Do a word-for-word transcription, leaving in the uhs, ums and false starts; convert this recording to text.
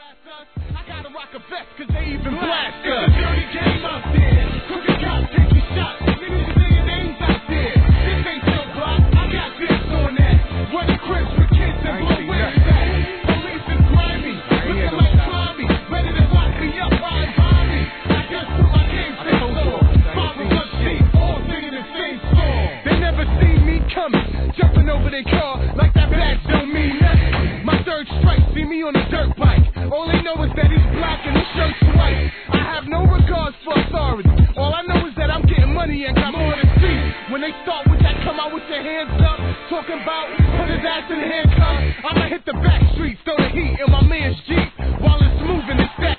I gotta rock a vest cause they even blast us. It's a dirty game out there. Crooked cops taking shots. Niggas saying names out there. This ain't your block. I got this on that. Running cribs with kids and blow wigs at. Police is grimy. Looking like Tommy. Ready to lock me up by a bomby. I just put my game face on. Five of us shit. All singing the same song. They never seen me coming. Jumping over their car like that badge don't mean nothing. My third strike. See me on a dirt bike. All they know is that he's black and his shirt's white. I have no regards for authority. All I know is that I'm getting money and got more to see. When they start with that, come out with your hands up. Talking about put his ass in handcuffs. I'ma hit the back streets, throw the heat in my man's Jeep. While his